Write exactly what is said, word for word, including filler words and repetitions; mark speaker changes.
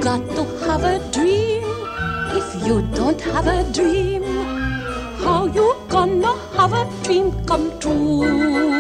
Speaker 1: got to have a dream. If you don't have a dream, how you gonna have a dream come true?